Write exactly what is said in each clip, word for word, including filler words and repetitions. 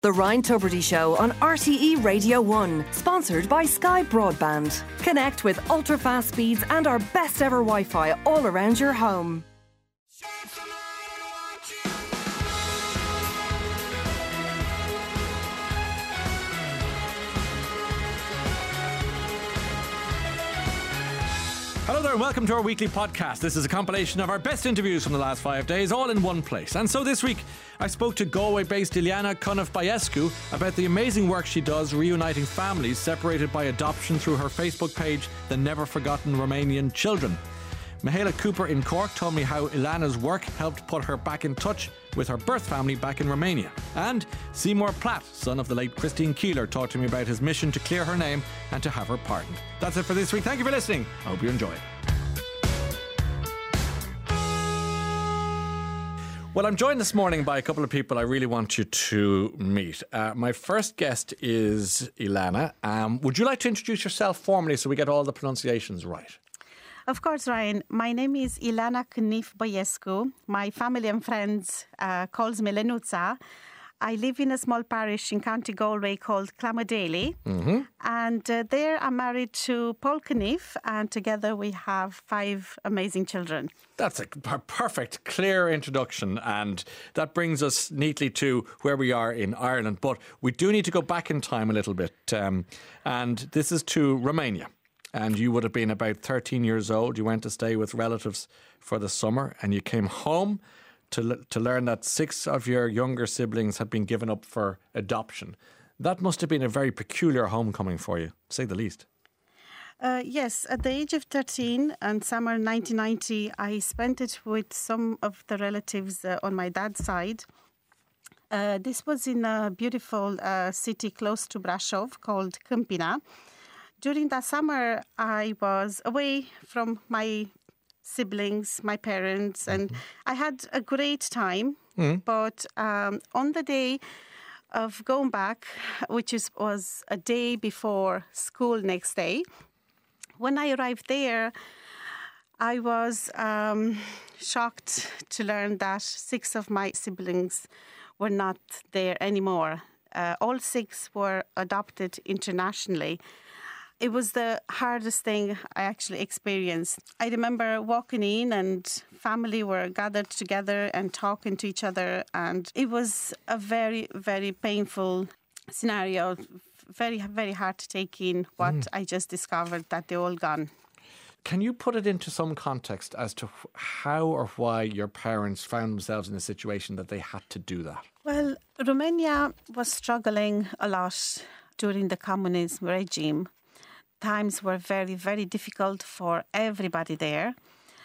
The Ryan Tubridy Show on R T E Radio one, sponsored by Sky Broadband. Connect with ultra-fast speeds and our best ever Wi-Fi all around your home. Hello there and welcome to our weekly podcast. This is a compilation of our best interviews from the last five days, all in one place. And so this week, I spoke to Galway-based Ileana Cunniffe-Băiescu about the amazing work she does reuniting families separated by adoption through her Facebook page, The Never Forgotten Romanian Children. Michaela Cooper in Cork told me how Ileana's work helped put her back in touch with her birth family back in Romania. And Seymour Platt, son of the late Christine Keeler, talked to me about his mission to clear her name and to have her pardoned. That's it for this week. Thank you for listening. I hope you enjoy it. Well, I'm joined this morning by a couple of people I really want you to meet. Uh, my first guest is Ileana. Um, would you like to introduce yourself formally so we get all the pronunciations right? Of course, Ryan. My name is Ileana Cunniffe-Băiescu. My family and friends uh, calls me Lenuța. I live in a small parish in County Galway called Clamadaly. Mm-hmm. And uh, there I'm married to Paul Cunniffe, and together we have five amazing children. That's a perfect, clear introduction, and that brings us neatly to where we are in Ireland. But we do need to go back in time a little bit, um, and this is to Romania. And you would have been about thirteen years old. You went to stay with relatives for the summer, and you came home to to learn that six of your younger siblings had been given up for adoption. That must have been a very peculiar homecoming for you, to say the least. Uh, yes, at the age of thirteen and summer nineteen ninety, I spent it with some of the relatives uh, on my dad's side. Uh, this was in a beautiful uh, city close to Brașov called Câmpina. During that summer, I was away from my siblings, my parents, and mm-hmm. I had a great time. Mm. But um, on the day of going back, which is, was a day before school next day, when I arrived there, I was um, shocked to learn that six of my siblings were not there anymore. Uh, all six were adopted internationally. It was the hardest thing I actually experienced. I remember walking in and family were gathered together and talking to each other. And it was a very, very painful scenario. Very, very hard to take in what mm. I just discovered, that they're all gone. Can you put it into some context as to how or why your parents found themselves in a situation that they had to do that? Well, Romania was struggling a lot during the communism regime. Times were very, very difficult for everybody there.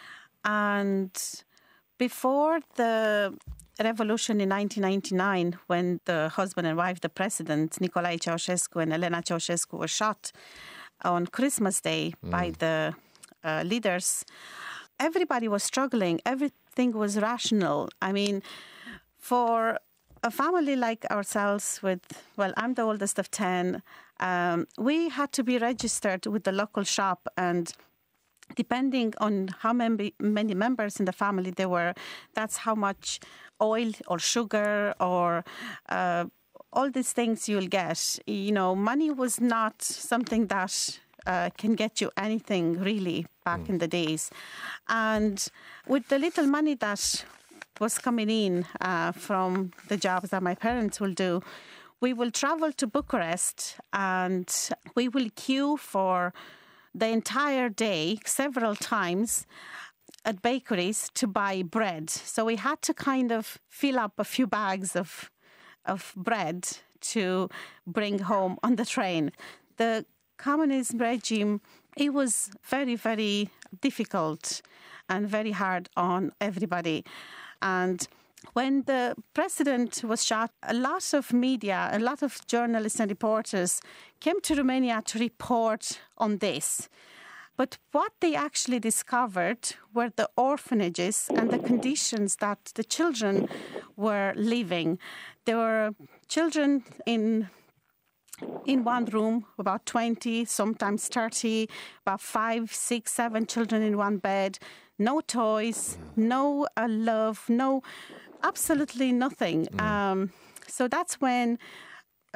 And before the revolution in nineteen ninety-nine, when the husband and wife, the president, Nicolae Ceausescu and Elena Ceausescu, were shot on Christmas Day mm. by the uh, leaders, everybody was struggling. Everything was rational. I mean, for a family like ourselves with, well, I'm the oldest of ten, um, we had to be registered with the local shop, and depending on how many, many members in the family there were, that's how much oil or sugar or uh, all these things you'll get. You know, money was not something that uh, can get you anything really back mm. in the days. And with the little money that was coming in uh, from the jobs that my parents will do, we will travel to Bucharest and we will queue for the entire day, several times, at bakeries to buy bread. So we had to kind of fill up a few bags of of bread to bring home on the train. The communism regime, it was very, very difficult and very hard on everybody. And when the president was shot, a lot of media, a lot of journalists and reporters came to Romania to report on this. But what they actually discovered were the orphanages and the conditions that the children were living. There were children in in one room, about twenty, sometimes thirty, about five, six, seven children in one bed, no toys, no uh, love, no, absolutely nothing. Mm. Um, so that's when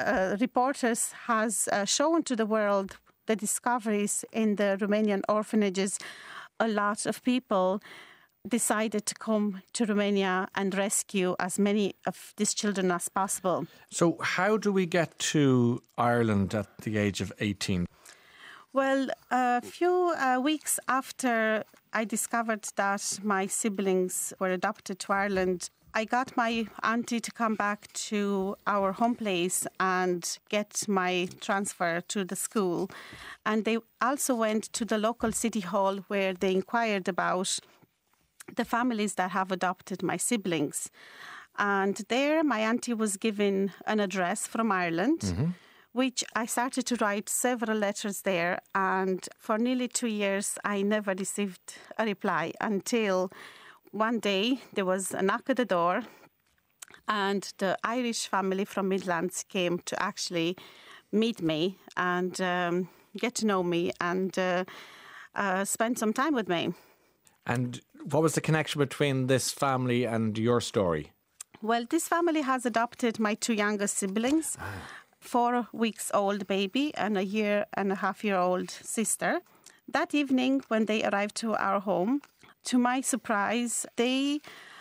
uh, reporters has uh, shown to the world the discoveries in the Romanian orphanages, a lot of people decided to come to Romania and rescue as many of these children as possible. So how do we get to Ireland at the age of eighteen? Well, a few uh, weeks after I discovered that my siblings were adopted to Ireland, I got my auntie to come back to our home place and get my transfer to the school. And they also went to the local city hall where they inquired about the families that have adopted my siblings. And there my auntie was given an address from Ireland, mm-hmm. which I started to write several letters there. And for nearly two years, I never received a reply until one day there was a knock at the door and the Irish family from Midlands came to actually meet me and um, get to know me and uh, uh, spend some time with me. And what was the connection between this family and your story? Well, this family has adopted my two youngest siblings, ah. four weeks old baby and a year and a half year old sister. That evening when they arrived to our home, to my surprise, they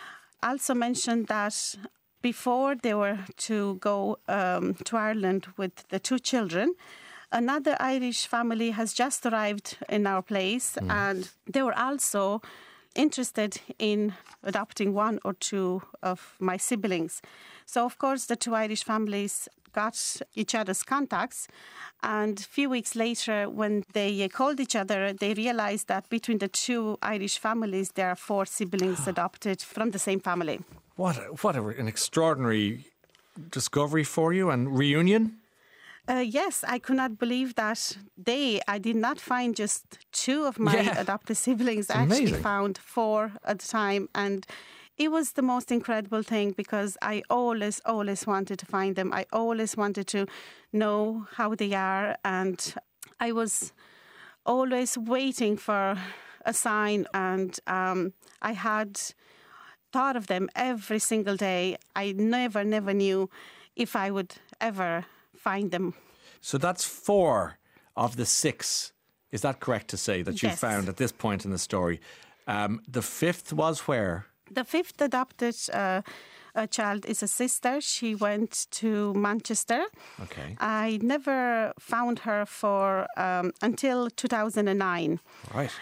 also mentioned that before they were to go um, to Ireland with the two children, another Irish family has just arrived in our place mm. and they were also interested in adopting one or two of my siblings. So, of course, the two Irish families got each other's contacts. And a few weeks later, when they called each other, they realized that between the two Irish families, there are four siblings adopted from the same family. What, what an extraordinary discovery for you and reunion. Uh, yes, I could not believe that they, I did not find just two of my yeah. adopted siblings. It's I actually amazing. found four at the time. And it was the most incredible thing because I always, always wanted to find them. I always wanted to know how they are. And I was always waiting for a sign. And um, I had thought of them every single day. I never, never knew if I would ever find them. So that's four of the six. Is that correct to say that you yes. found at this point in the story? Um, the fifth was where? The fifth adopted uh, a child is a sister. She went to Manchester. Okay. I never found her for um, until two thousand nine. Right.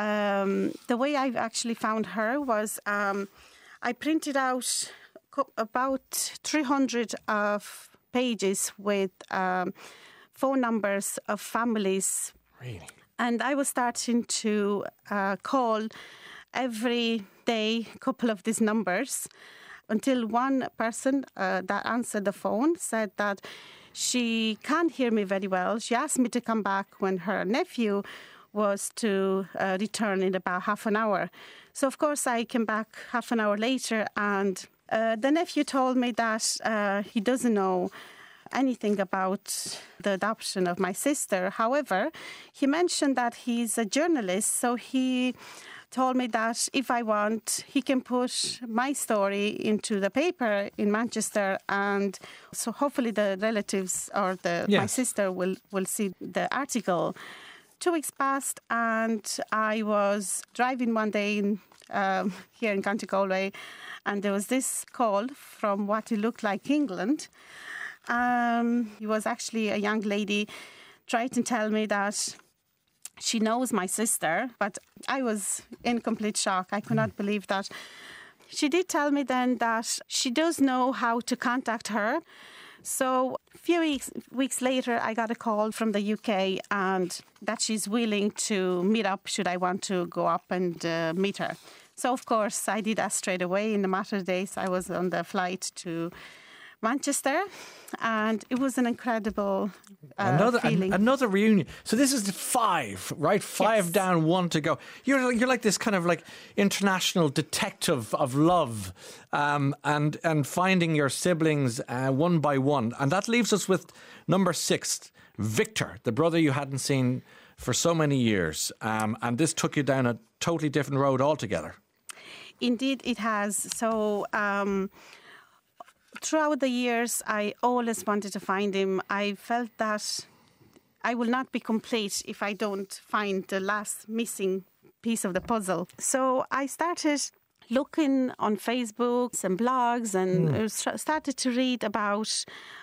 Um, the way I actually found her was um, I printed out co- about three hundred of pages with um, phone numbers of families. Really? And I was starting to uh, call every day a couple of these numbers until one person uh, that answered the phone said that she can't hear me very well. She asked me to come back when her nephew was to uh, return in about half an hour. So, of course, I came back half an hour later and uh, the nephew told me that uh, he doesn't know anything about the adoption of my sister. However, he mentioned that he's a journalist, so he told me that if I want, he can put my story into the paper in Manchester, and so hopefully the relatives or the yes. my sister will, will see the article. Two weeks passed, and I was driving one day in, um, here in County Galway, and there was this call from what it looked like England. Um, it was actually a young lady trying to tell me that she knows my sister, but I was in complete shock. I could not believe that. She did tell me then that she does know how to contact her. So a few weeks, weeks later, I got a call from the U K and that she's willing to meet up should I want to go up and uh, meet her. So, of course, I did that straight away. In a matter of days, I was on the flight to Manchester, and it was an incredible uh, another feeling. An, another reunion. So this is the five, right? Five yes. down, one to go. You're you're like this kind of like international detective of love, um, and and finding your siblings uh, one by one, and that leaves us with number six, Victor, the brother you hadn't seen for so many years, um, and this took you down a totally different road altogether. Indeed, it has. So. Um, throughout the years, I always wanted to find him. I felt that I will not be complete if I don't find the last missing piece of the puzzle. So I started looking on Facebook and blogs and mm. started to read about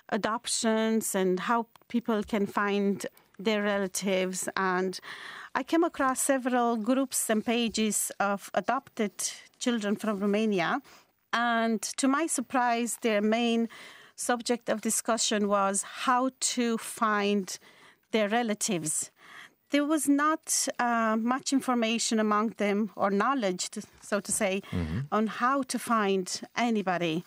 adoptions and how people can find their relatives. And I came across several groups and pages of adopted children from Romania. And to my surprise, their main subject of discussion was how to find their relatives. There was not uh, much information among them, or knowledge, to, so to say, mm-hmm. on how to find anybody.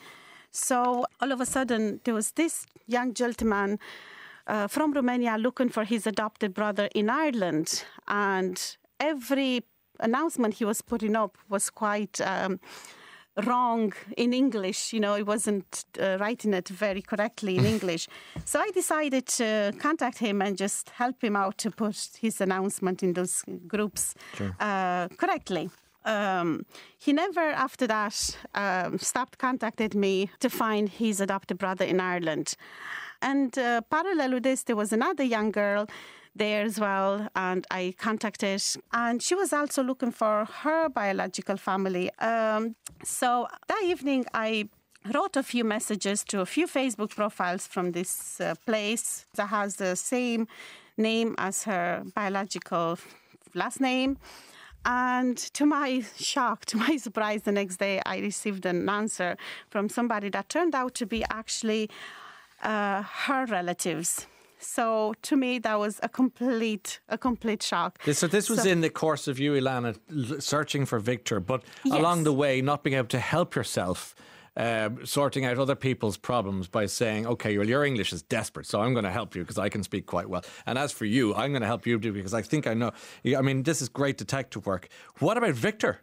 So all of a sudden, there was this young gentleman uh, from Romania looking for his adopted brother in Ireland. And every announcement he was putting up was quite Um, wrong in English. You know, he wasn't uh, writing it very correctly in English. So I decided to contact him and just help him out to put his announcement in those groups sure. uh, correctly. Um, he never, after that, um, stopped contacting me to find his adopted brother in Ireland. And uh, parallel with this, there was another young girl there as well, and I contacted, and she was also looking for her biological family. Um, so that evening, I wrote a few messages to a few Facebook profiles from this uh, place that has the same name as her biological last name. And to my shock, to my surprise, the next day I received an answer from somebody that turned out to be actually uh, her relatives. So to me, that was a complete, a complete shock. This, so this was so, in the course of you, Ilana, searching for Victor, but yes. along the way, not being able to help yourself, uh, sorting out other people's problems by saying, okay, well, your English is desperate, so I'm going to help you because I can speak quite well. And as for you, I'm going to help you too because I think I know. I mean, this is great detective work. What about Victor?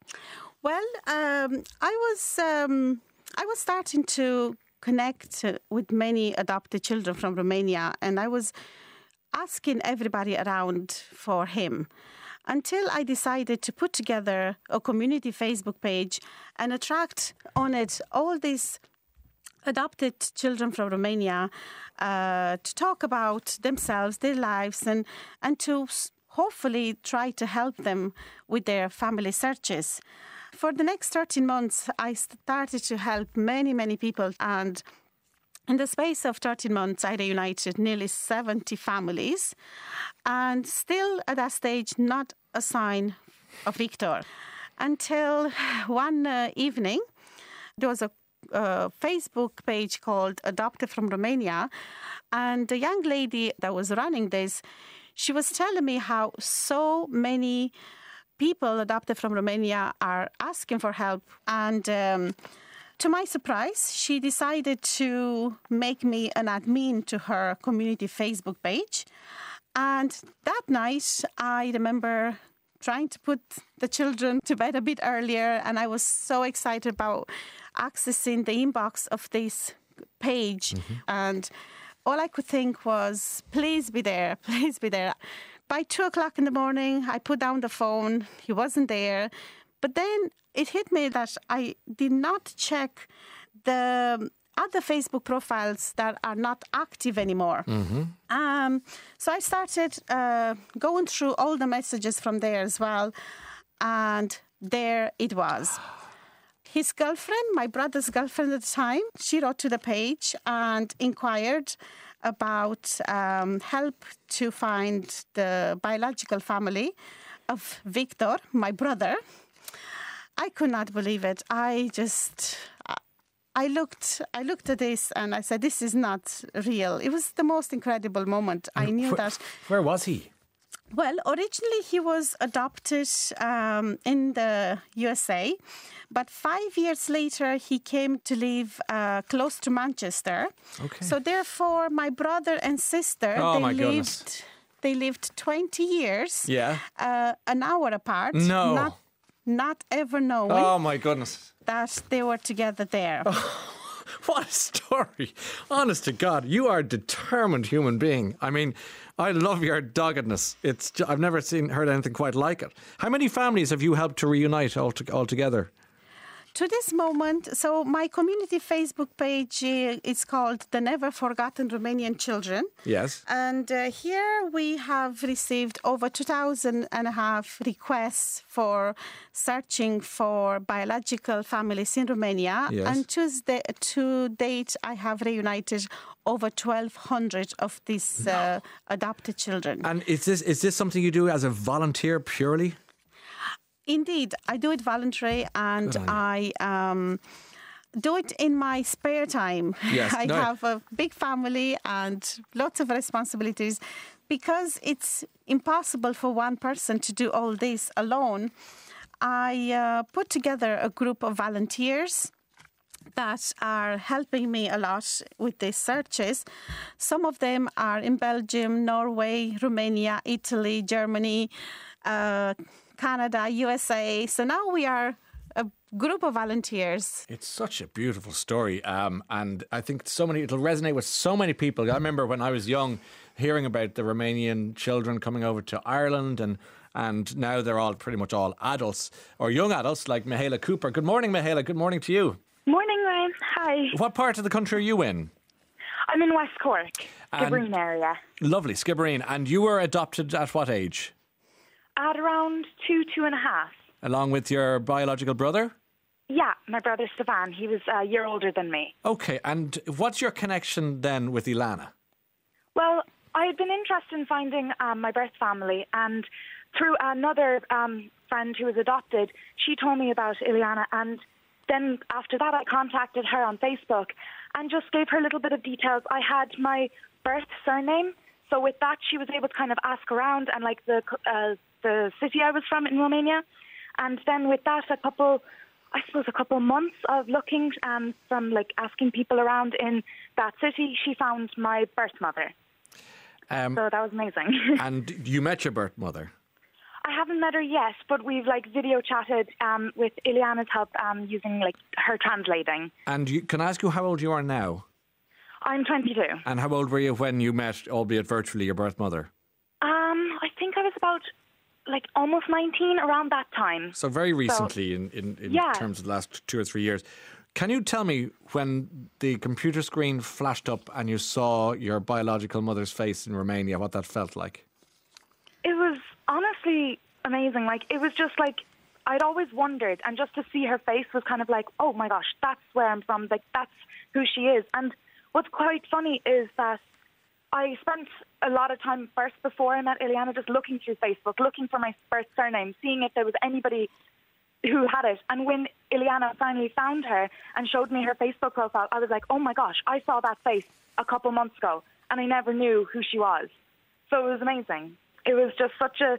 Well, um, I was, um, I was starting to connect with many adopted children from Romania, and I was asking everybody around for him until I decided to put together a community Facebook page and attract on it all these adopted children from Romania uh, to talk about themselves, their lives, and, and to hopefully try to help them with their family searches. For the next thirteen months, I started to help many, many people. And in the space of thirteen months, I reunited nearly seventy families. And still at that stage, not a sign of Victor. Until one uh, evening, there was a uh, Facebook page called Adopted from Romania. And the young lady that was running this, she was telling me how so many people adopted from Romania are asking for help. And um, to my surprise, she decided to make me an admin to her community Facebook page. And that night, I remember trying to put the children to bed a bit earlier. And I was so excited about accessing the inbox of this page. Mm-hmm. And all I could think was, please be there, please be there. By two o'clock in the morning, I put down the phone. He wasn't there. But then it hit me that I did not check the other Facebook profiles that are not active anymore. Mm-hmm. Um, so I started uh, going through all the messages from there as well. And there it was. His girlfriend, my brother's girlfriend at the time, she wrote to the page and inquired about um, help to find the biological family of Victor, my brother. I could not believe it. I just, I looked, I looked at this and I said, this is not real. It was the most incredible moment. And I knew wh- that. Where was he? Well, originally he was adopted um, in the U S A, but five years later he came to live uh, close to Manchester. Okay. So therefore, my brother and sister, oh, they my lived. Goodness. They lived twenty years. Yeah. Uh, an hour apart. No. Not, not ever knowing. Oh my goodness. That they were together there. Oh. What a story. Honest to God, you are a determined human being. I mean, I love your doggedness. It's I've never seen heard anything quite like it. How many families have you helped to reunite all to, all together? To this moment, so my community Facebook page uh, is called The Never Forgotten Romanian Children. Yes. And uh, here we have received over two thousand and a half requests for searching for biological families in Romania. Yes. And Tuesday, to date, I have reunited over twelve hundred of these uh, adopted children. And is this is this something you do as a volunteer purely? Indeed, I do it voluntarily, and I um, do it in my spare time. Yes, I no. have a big family and lots of responsibilities. Because it's impossible for one person to do all this alone, I uh, put together a group of volunteers that are helping me a lot with these searches. Some of them are in Belgium, Norway, Romania, Italy, Germany, uh, Canada, U S A. So now we are a group of volunteers. It's such a beautiful story, um, and I think so many it'll resonate with so many people. I remember when I was young hearing about the Romanian children coming over to Ireland, and and now they're all pretty much all adults or young adults like Mihaela Cooper. Good morning, Mihaela. Good morning to you. Morning, Ryan. Hi. What part of the country are you in? I'm in West Cork, Skibbereen area. Lovely, Skibbereen. And you were adopted at what age? At around two, two and a half. Along with your biological brother? Yeah, my brother Stefan. He was a year older than me. Okay, and what's your connection then with Ilana? Well, I had been interested in finding um, my birth family, and through another um, friend who was adopted, she told me about Ileana, and then after that I contacted her on Facebook and just gave her a little bit of details. I had my birth surname, so with that she was able to kind of ask around and like the uh, the city I was from in Romania. And then with that, a couple, I suppose a couple months of looking um, from like asking people around in that city, she found my birth mother. Um, so that was amazing. And you met your birth mother? I haven't met her yet, but we've like video chatted um, with Ileana's help um, using like her translating. And you, can I ask you how old you are now? I'm twenty-two. And how old were you when you met, albeit virtually, your birth mother? Um, I think I was about like almost nineteen around that time. So very recently so, in, in, in yeah. terms of the last two or three years. Can you tell me when the computer screen flashed up and you saw your biological mother's face in Romania, what that felt like? It was honestly amazing. Like, it was just like, I'd always wondered, and just to see her face was kind of like, oh my gosh, that's where I'm from. Like, that's who she is. And what's quite funny is that I spent a lot of time first before I met Ileana just looking through Facebook, looking for my birth surname, seeing if there was anybody who had it. And when Ileana finally found her and showed me her Facebook profile, I was like, oh my gosh, I saw that face a couple months ago and I never knew who she was. So it was amazing. It was just such a,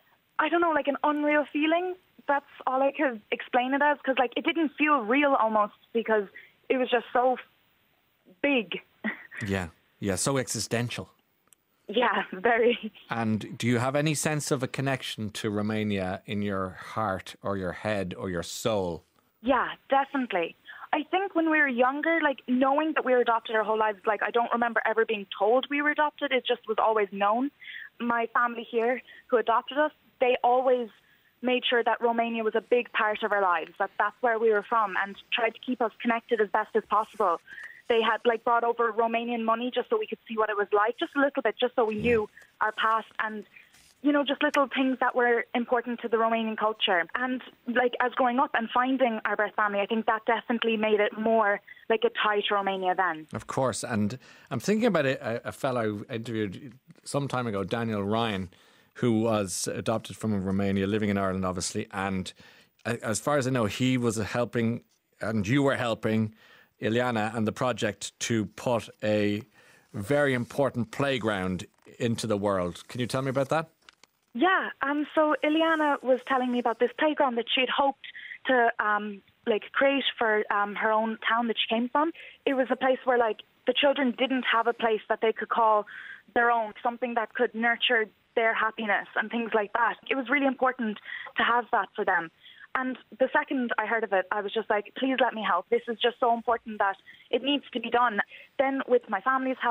I don't know, like an unreal feeling. That's all I could explain it as, because like it didn't feel real almost because it was just so big. Yeah, yeah, so existential. Yeah, very. And do you have any sense of a connection to Romania in your heart or your head or your soul? Yeah, definitely. I think when we were younger, like knowing that we were adopted our whole lives, like I don't remember ever being told we were adopted. It just was always known. My family here who adopted us, they always made sure that Romania was a big part of our lives, that that's where we were from, and tried to keep us connected as best as possible. They had like brought over Romanian money just so we could see what it was like, just a little bit, just so we knew our past and, you know, just little things that were important to the Romanian culture. And like as growing up and finding our birth family, I think that definitely made it more like a tie to Romania then. Of course. And I'm thinking about a, a fellow I interviewed some time ago, Daniel Ryan, who was adopted from Romania, living in Ireland, obviously. And as far as I know, he was helping, and you were helping Ileana and the project to put a very important playground into the world. Can you tell me about that? Yeah, um, so Ileana was telling me about this playground that she'd hoped to um, like create for um, her own town that she came from. It was a place where like the children didn't have a place that they could call their own, something that could nurture their happiness and things like that. It was really important to have that for them. And the second I heard of it, I was just like, please let me help. This is just so important that it needs to be done. Then with my family's help,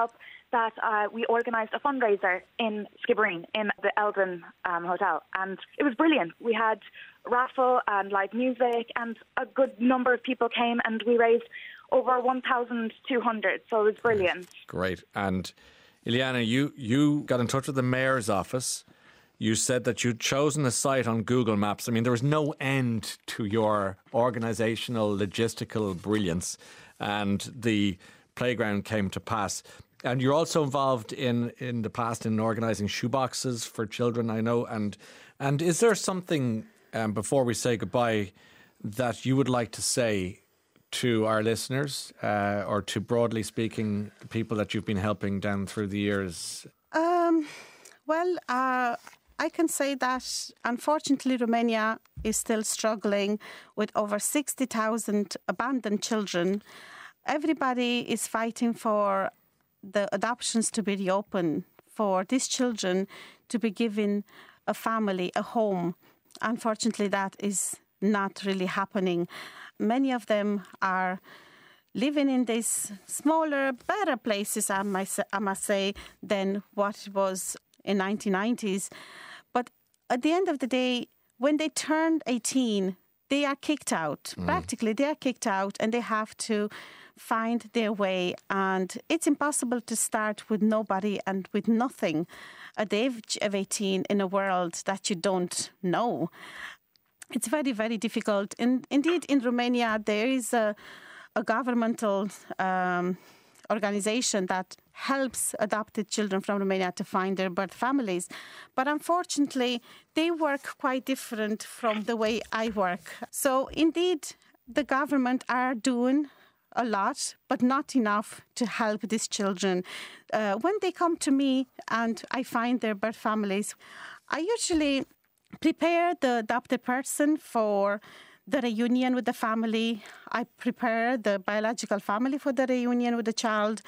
that uh, we organised a fundraiser in Skibbereen in the Eldon um, Hotel, and it was brilliant. We had raffle and live music, and a good number of people came, and we raised over one thousand two hundred, so it was brilliant. Great. And Ileana, you, you got in touch with the Mayor's office. You said that you'd chosen a site on Google Maps. I mean, there was no end to your organisational, logistical brilliance, and the playground came to pass. And you're also involved in, in the past in organising shoeboxes for children, I know. And and is there something, um, before we say goodbye, that you would like to say to our listeners, uh, or to, broadly speaking, people that you've been helping down through the years? Um, well, uh, I can say that, unfortunately, Romania is still struggling with over sixty thousand abandoned children. Everybody is fighting for the adoptions to be reopened, for these children to be given a family, a home. Unfortunately, that is not really happening. Many of them are living in these smaller, better places, I must, I must say, than what it was in nineteen nineties. But at the end of the day, when they turned eighteen, they are kicked out. Mm. Practically, they are kicked out, and they have to find their way. And it's impossible to start with nobody and with nothing at the age of eighteen in a world that you don't know. It's very, very difficult. In, indeed, in Romania, there is a, a governmental um, organization that helps adopted children from Romania to find their birth families. But unfortunately, they work quite different from the way I work. So indeed, the government are doing a lot, but not enough to help these children. Uh, when they come to me and I find their birth families, I usually prepare the adopted person for the reunion with the family. I prepare the biological family for the reunion with the child.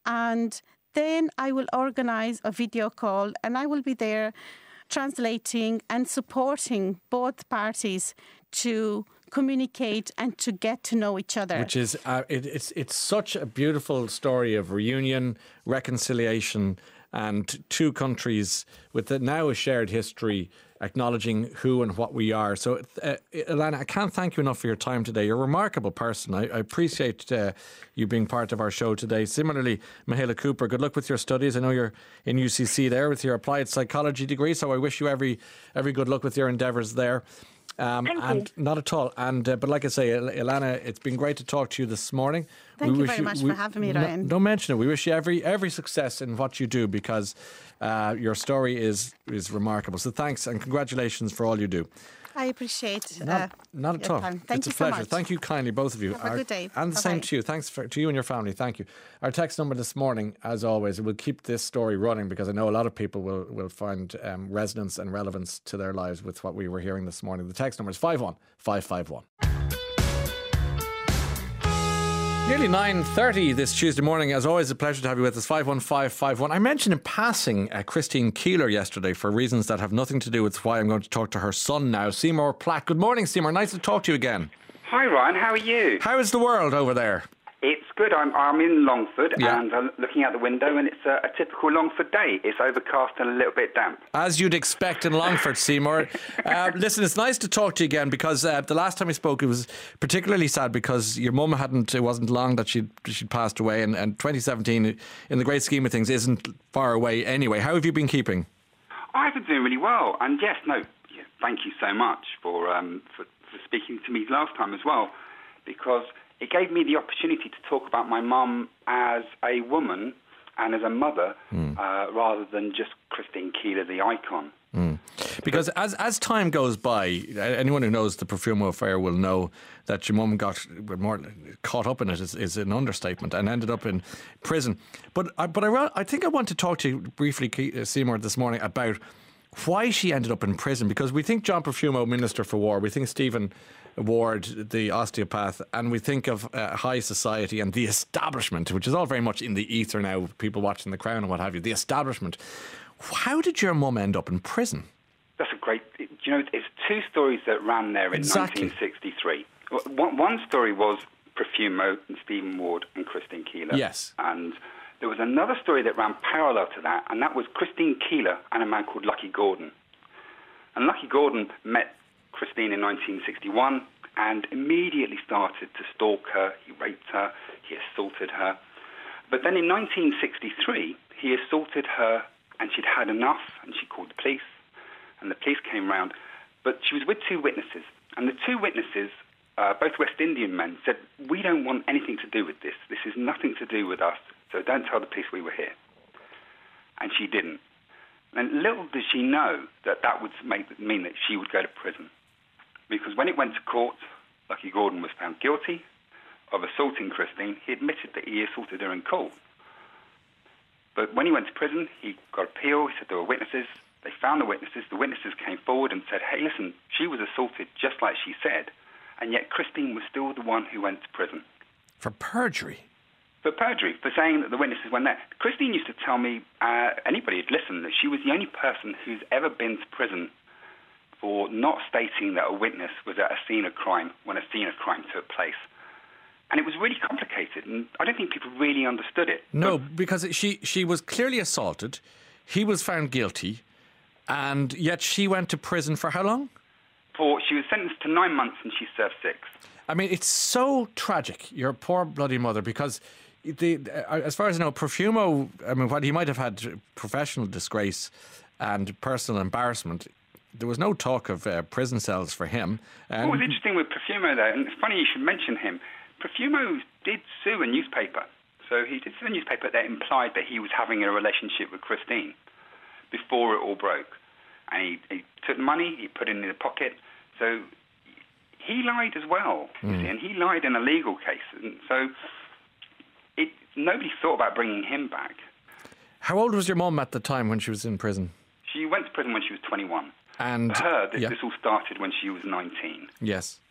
And then I will organize a video call, and I will be there translating and supporting both parties to communicate and to get to know each other. Which is, uh, it, it's, it's such a beautiful story of reunion, reconciliation, and two countries with now a shared history, acknowledging who and what we are. So, uh, Ilana, I can't thank you enough for your time today. You're a remarkable person. I, I appreciate uh, you being part of our show today. Similarly, Michaela Cooper, good luck with your studies. I know you're in U C C there with your applied psychology degree, so I wish you every every good luck with your endeavours there. Um, Thank and you. Not at all. And uh, but like I say, Ilana, it's been great to talk to you this morning. Thank we you wish very much we, for having me, Ryan. No, don't mention it. We wish you every every success in what you do, because uh, your story is is remarkable. So thanks and congratulations for all you do. I appreciate uh, Not, not at all. time. Thank it's you a pleasure. so much. Thank you kindly, both of you. Have a Our, good day. And the Bye-bye. same to you. Thanks for, to you and your family. Thank you. Our text number this morning, as always, we'll keep this story running because I know a lot of people will, will find um, resonance and relevance to their lives with what we were hearing this morning. The text number is five one five five one. Nearly nine thirty this Tuesday morning. As always, a pleasure to have you with us. five one five five one. I mentioned in passing uh, Christine Keeler yesterday for reasons that have nothing to do with why I'm going to talk to her son now, Seymour Platt. Good morning, Seymour. Nice to talk to you again. Hi, Ryan. How are you? How is the world over there? It's good. I'm I'm in Longford, Yeah. and I'm looking out the window, and it's a, a typical Longford day. It's overcast and a little bit damp. As you'd expect in Longford, Seymour. Uh, listen, it's nice to talk to you again, because uh, the last time we spoke, it was particularly sad because your mum hadn't, it wasn't long that she'd, she'd passed away, and, and twenty seventeen, in the great scheme of things, isn't far away anyway. How have you been keeping? I've been doing really well, and yes, no, yeah, thank you so much for, um, for for speaking to me last time as well, because it gave me the opportunity to talk about my mum as a woman and as a mother, mm. uh, rather than just Christine Keeler, the icon. Mm. Because as as time goes by, anyone who knows the Profumo affair will know that your mum got more caught up in it is, is an understatement, and ended up in prison. But I, but I, I think I want to talk to you briefly, Seymour, this morning about why she ended up in prison, because we think John Profumo, Minister for War, we think Stephen Ward, the osteopath, and we think of uh, high society and the establishment, which is all very much in the ether now, people watching The Crown and what have you, the establishment. How did your mum end up in prison? That's a great... Do you know, it's two stories that ran there in Exactly. nineteen sixty-three. One, one story was Profumo and Stephen Ward and Christine Keeler. Yes. And there was another story that ran parallel to that, and that was Christine Keeler and a man called Lucky Gordon. And Lucky Gordon met Christine in nineteen sixty-one and immediately started to stalk her. He raped her, he assaulted her. But then in nineteen sixty-three, he assaulted her, and she'd had enough, and she called the police, and the police came round. But she was with two witnesses, and the two witnesses, uh, both West Indian men, said, we don't want anything to do with this. This is nothing to do with us, so don't tell the police we were here. And she didn't. And little did she know that that would make, mean that she would go to prison. Because when it went to court, Lucky Gordon was found guilty of assaulting Christine. He admitted that he assaulted her in court. But when he went to prison, he got appeal. He said there were witnesses. They found the witnesses. The witnesses came forward and said, hey, listen, she was assaulted just like she said, and yet Christine was still the one who went to prison. For perjury? For perjury, for saying that the witnesses went there. Christine used to tell me, uh, anybody who'd listened, that she was the only person who's ever been to prison for not stating that a witness was at a scene of crime when a scene of crime took place. And it was really complicated, and I don't think people really understood it. No, but because she, she was clearly assaulted, he was found guilty, and yet she went to prison for how long? For, she was sentenced to nine months and she served six. I mean, it's so tragic, your poor bloody mother, because the, as far as I know, Profumo, I mean, while he might have had professional disgrace and personal embarrassment, there was no talk of uh, prison cells for him. And what was interesting with Profumo, though, and it's funny you should mention him, Profumo did sue a newspaper. So he did sue a newspaper that implied that he was having a relationship with Christine before it all broke. And he, he took the money, he put it in his pocket. So he lied as well, you mm. see, and he lied in a legal case. And so it, nobody thought about bringing him back. How old was your mum at the time when she was in prison? She went to prison when she was twenty-one. And for her, this, yeah. this all started when she was nineteen. Yes.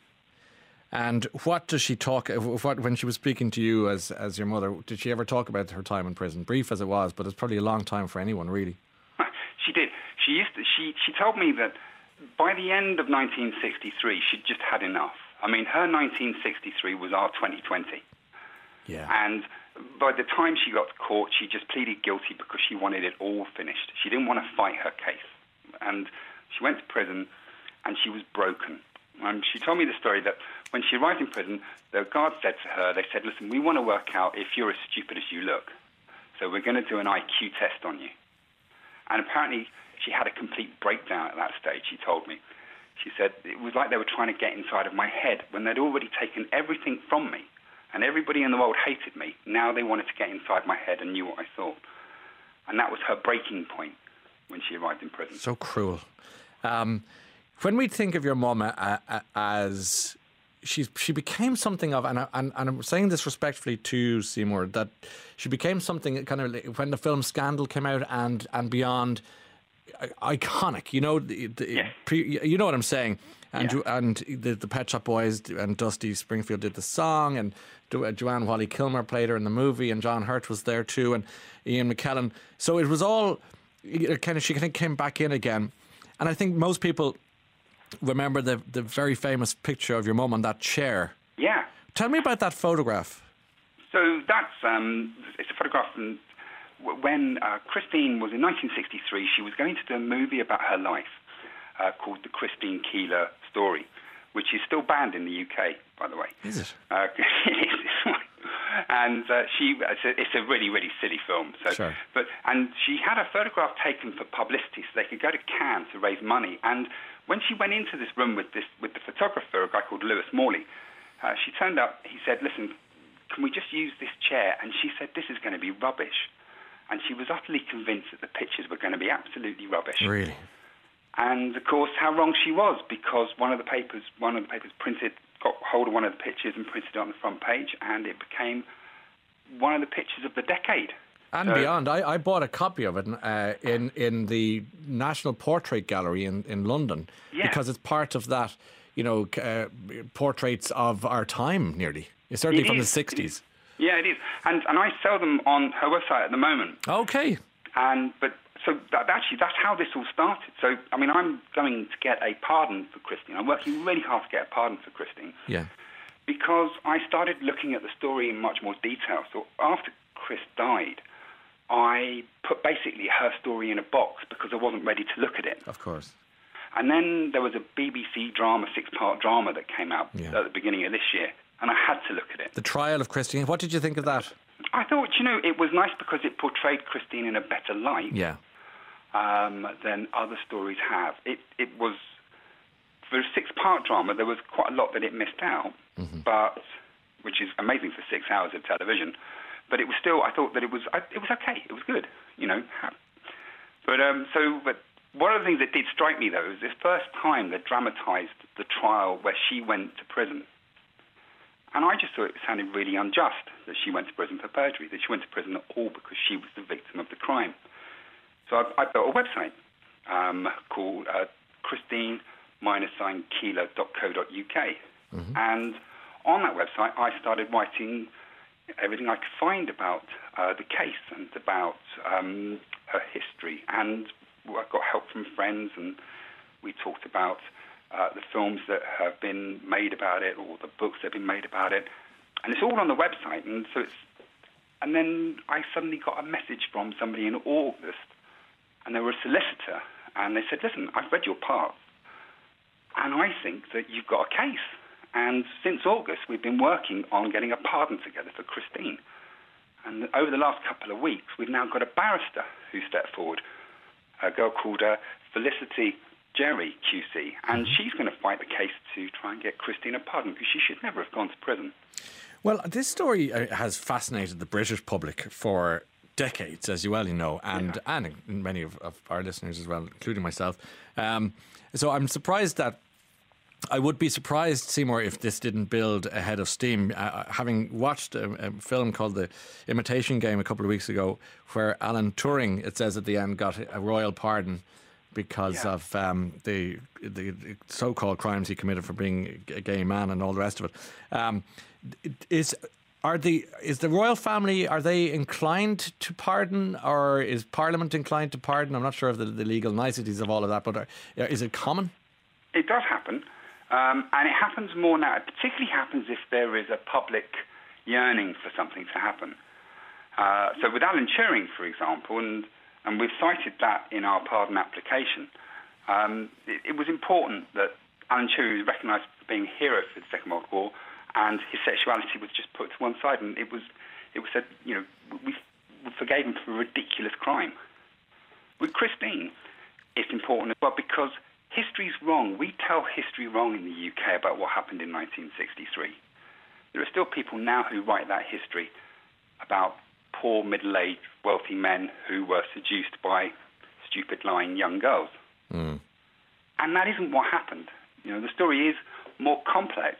And what does she talk, what, when she was speaking to you as, as your mother, did she ever talk about her time in prison? Brief as it was, but it's probably a long time for anyone, really. She did. She used to, she, she told me that by the end of nineteen sixty-three, she'd just had enough. I mean, her nineteen sixty-three was our twenty twenty. Yeah. And by the time she got to court, she just pleaded guilty because she wanted it all finished. She didn't want to fight her case. And she went to prison, and she was broken. And she told me the story that when she arrived in prison, the guards said to her, they said, listen, we want to work out if you're as stupid as you look. So we're going to do an I Q test on you. And apparently she had a complete breakdown at that stage, she told me. She said it was like they were trying to get inside of my head when they'd already taken everything from me. And everybody in the world hated me. Now they wanted to get inside my head and knew what I thought. And that was her breaking point when she arrived in prison. So cruel. Um, when we think of your mum uh, uh, as she's, she became something of, and, I, and, and I'm saying this respectfully to Seymour, that she became something kind of when the film Scandal came out and, and beyond, iconic. You know, the, the, yeah. pre, you know what I'm saying. And yeah. and the, the Pet Shop Boys and Dusty Springfield did the song, and jo- Joanne Whalley Kilmer played her in the movie, and John Hurt was there too, and Ian McKellen. So it was all it kind of she kind of came back in again. And I think most people remember the the very famous picture of your mum on that chair. Yeah. Tell me about that photograph. So that's um, it's a photograph from when uh, Christine was in nineteen sixty-three. She was going to do a movie about her life uh, called The Christine Keeler Story, which is still banned in the U K, by the way. Is it? Uh, it is. And uh, she, it's a, it's a really, really silly film. So, sure. But and she had a photograph taken for publicity, so they could go to Cannes to raise money. And when she went into this room with this with the photographer, a guy called Lewis Morley, uh, she turned up. He said, "Listen, can we just use this chair?" And she said, "This is going to be rubbish." And she was utterly convinced that the pictures were going to be absolutely rubbish. Really? And of course, how wrong she was, because one of the papers, one of the papers printed, got hold of one of the pictures and printed it on the front page, and it became one of the pictures of the decade. And so, beyond. I, I bought a copy of it uh, in in the National Portrait Gallery in, in London, yeah. because it's part of that, you know, uh, portraits of our time, nearly. It's certainly it from is. the sixties. Yeah, it is. And and I sell them on her website at the moment. Okay. And but so that, actually, that's how this all started. So, I mean, I'm going to get a pardon for Christine. I'm working really hard to get a pardon for Christine. Yeah. Because I started looking at the story in much more detail. So after Chris died, I put basically her story in a box because I wasn't ready to look at it. Of course. And then there was a B B C drama, six-part drama that came out Yeah. at the beginning of this year, and I had to look at it. The Trial of Christine. What did you think of that? I thought, you know, it was nice because it portrayed Christine in a better light Yeah. um, than other stories have. It it was, for a six-part drama, there was quite a lot that it missed out, Mm-hmm. but which is amazing for six hours of television. But it was still, I thought that it was, it was okay. It was good, you know. But um, so, but one of the things that did strike me though was the first time they dramatised the trial where she went to prison, and I just thought it sounded really unjust that she went to prison for perjury, that she went to prison at all because she was the victim of the crime. So I, I built a website um, called uh, Christine sign Keeler dot co dot uk, mm-hmm. and on that website I started writing everything I could find about uh, the case and about um, her history, and I got help from friends, and we talked about uh, the films that have been made about it, or the books that have been made about it, and it's all on the website. And so it's, and then I suddenly got a message from somebody in August, and they were a solicitor, and they said, "Listen, I've read your part, and I think that you've got a case." And since August, we've been working on getting a pardon together for Christine. And over the last couple of weeks, we've now got a barrister who stepped forward, a girl called uh, Felicity Jerry, Q C, and mm-hmm. she's going to fight the case to try and get Christine a pardon, because she should never have gone to prison. Well, this story has fascinated the British public for decades, as you well know, and, yeah. and many of, of our listeners as well, including myself. Um, so I'm surprised that I would be surprised, Seymour, if this didn't build a head of steam. Uh, having watched a, a film called The Imitation Game a couple of weeks ago, where Alan Turing, it says at the end, got a royal pardon because yeah. of um, the, the so-called crimes he committed for being a gay man and all the rest of it. Um, is are the is the royal family, are they inclined to pardon, or is Parliament inclined to pardon? I'm not sure of the, the legal niceties of all of that, but are, is it common? It does happen. Um, and it happens more now. It particularly happens if there is a public yearning for something to happen. Uh, so with Alan Turing, for example, and, and we've cited that in our pardon application, um, it, it was important that Alan Turing was recognised for being a hero for the Second World War, and his sexuality was just put to one side, and it was it was said, you know, we, we forgave him for a ridiculous crime. With Christine, it's important as well because history's wrong. We tell history wrong in the U K about what happened in nineteen sixty-three. There are still people now who write that history about poor, middle-aged, wealthy men who were seduced by stupid, lying young girls. Mm. And that isn't what happened. You know, the story is more complex,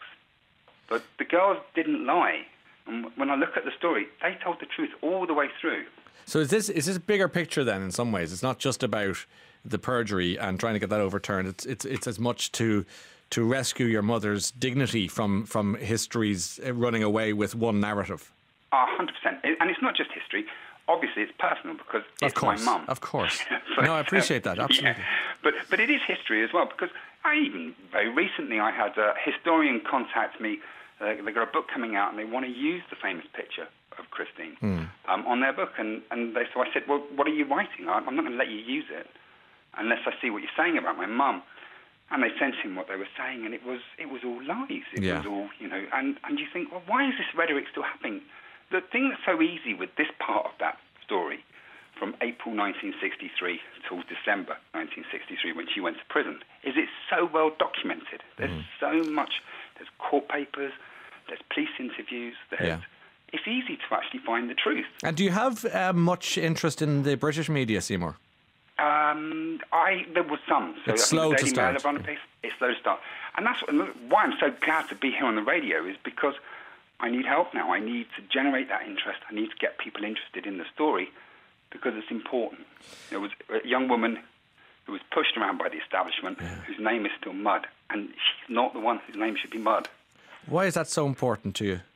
but the girls didn't lie. And when I look at the story, they told the truth all the way through. So is this is this a bigger picture then? In some ways, it's not just about the perjury and trying to get that overturned. It's it's it's as much to to rescue your mother's dignity from from history's running away with one narrative. A hundred percent, and it's not just history. Obviously, it's personal because it's of course, my mum. Of course, but, no, I appreciate that absolutely. Yeah. But but it is history as well because I even very recently I had a historian contact me. Uh, they got a book coming out and they want to use the famous picture of Christine mm. um, on their book, and and they so I said, well, what are you writing? I'm not going to let you use it unless I see what you're saying about my mum. And they sent him what they were saying, and it was it was all lies. It yeah. was all, you know, and, and you think, well, why is this rhetoric still happening? The thing that's so easy with this part of that story, from April nineteen sixty-three till December nineteen sixty-three, when she went to prison, is it's so well documented. There's mm. so much, there's court papers, there's police interviews, there's... Yeah. It's easy to actually find the truth. And do you have uh, much interest in the British media, Seymour? Um, I there was some. So it's I slow think to Daily start. Mail have run a piece. It's slow to start, and that's why I'm so glad to be here on the radio. Is because I need help now. I need to generate that interest. I need to get people interested in the story because it's important. There was a young woman who was pushed around by the establishment, yeah. whose name is still Mud, and she's not the one whose name should be Mud. Why is that so important to you?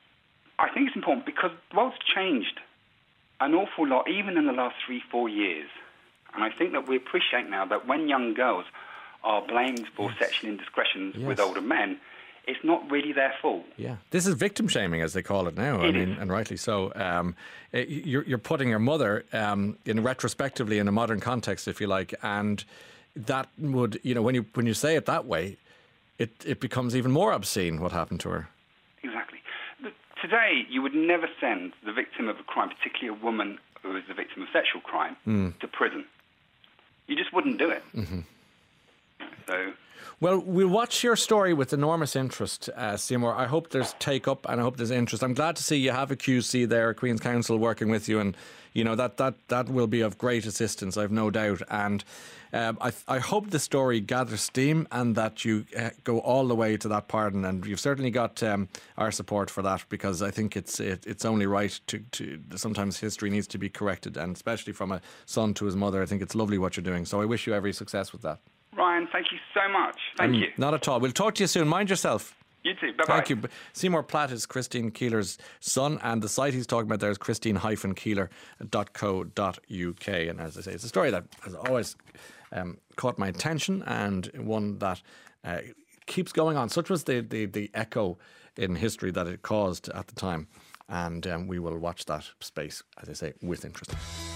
I think it's important because the world's changed an awful lot, even in the last three, four years. And I think that we appreciate now that when young girls are blamed for yes. sexual indiscretions yes. with older men, it's not really their fault. Yeah, this is victim shaming, as they call it now. It I mean, is. and rightly so. Um, it- you're, you're putting your mother um, in retrospectively in a modern context, if you like, and that would, you know, when you when you say it that way, it it becomes even more obscene what happened to her. Exactly. But today, you would never send the victim of a crime, particularly a woman who is the victim of sexual crime, Mm. to prison. You just wouldn't do it. Mm-hmm. So. Well, we'll watch your story with enormous interest, uh, Seymour. I hope there's take up and I hope there's interest. I'm glad to see you have a Q C there, Queen's Counsel, working with you, and you know that that, that will be of great assistance, I've no doubt. And um, I, I hope the story gathers steam and that you uh, go all the way to that pardon. And you've certainly got um, our support for that, because I think it's it, it's only right to, to sometimes history needs to be corrected, and especially from a son to his mother. I think it's lovely what you're doing. So I wish you every success with that. Ryan, thank you so much. Thank Um, you. Not at all. We'll talk to you soon. Mind yourself. You too. Bye-bye. Thank you. Seymour Platt is Christine Keeler's son, and the site he's talking about there is christine dash keeler dot co dot uk. And as I say, it's a story that has always um, caught my attention, and one that uh, keeps going on. Such was the, the, the echo in history that it caused at the time. And um, we will watch that space, as I say, with interest.